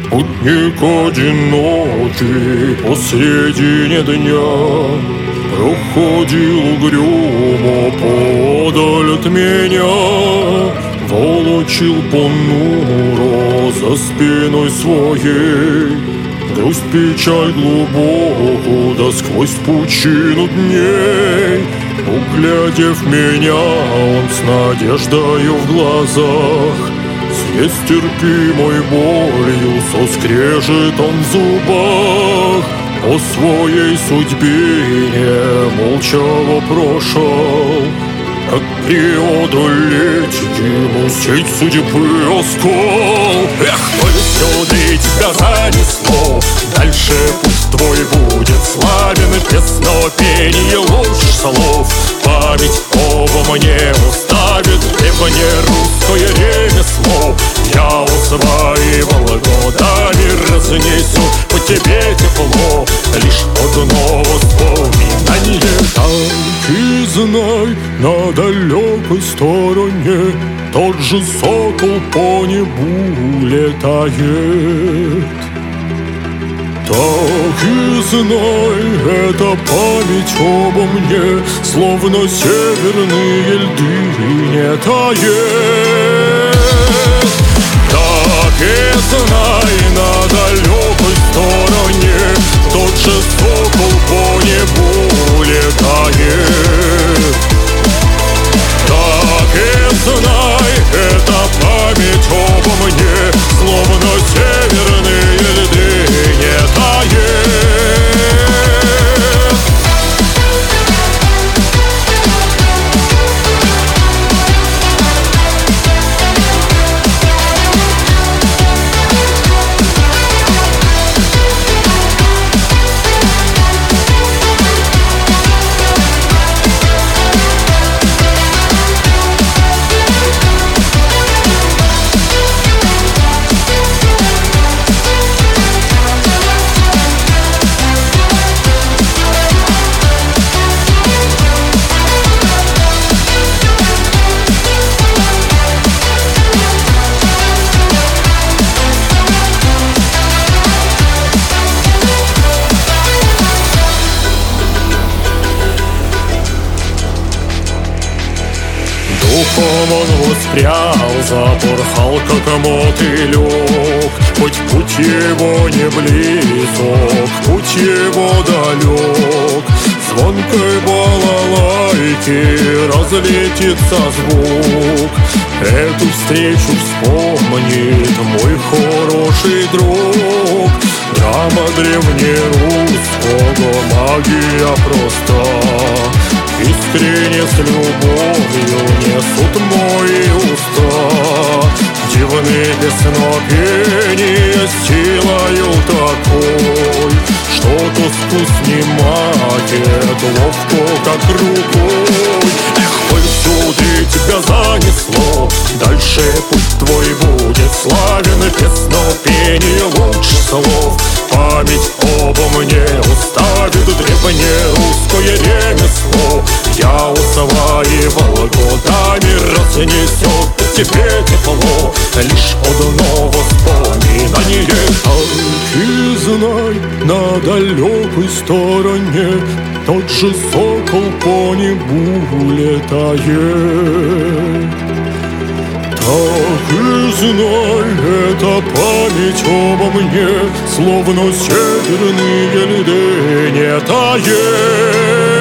Путник одинокий посредине дня проходил угрюмо подаль от меня, волочил понуро за спиной своей грусть, печаль глубокую, да сквозь пучину дней. Углядев меня, он с надеждою в глазах, с нестерпимой болью, со скрежетом в зубах, по своей судьбе молча вопрошал, как преодолеть ему сеть судьбы оскол. Эх, только сюда тебя занесло, дальше путь твой будет славен, песного пения ложь слов. Память оба мне уставит, древнее русское ремесло. Я усваивал годами, разнесу по тебе тепло, лишь одно воспоминание. Так и знай, на далекой стороне тот же сокол по небу летает. Так и знай, эта память обо мне, словно северные льды, не тает. Так и знай, на далекой стороне тот же сокол по небу летает. Так и знай, эта память обо мне, словно северные льды, не тает. Духом он воспрял, запорхал, как мотылек. Хоть путь его не близок, путь его далек, звонкой балалайки разлетится звук. Эту встречу вспомнит мой хороший друг. Драма древнерусского, магия проста, искренне с любовью несут мои уста. Дивные песнопения силою такой, что тоску снимает ловко, как рукой. Эх, коль сюда тебя занесло, дальше путь твой будет славен, песнопение лучше слов. Память обо мне уставит, древнее русское ремесло. Я усваивал годами, разнесет по тебе тепло, лишь одно воспоминание. Так и знай, на далекой стороне тот же сокол по небу летает. Так и знай, эта память обо мне, словно северные льды, не тает.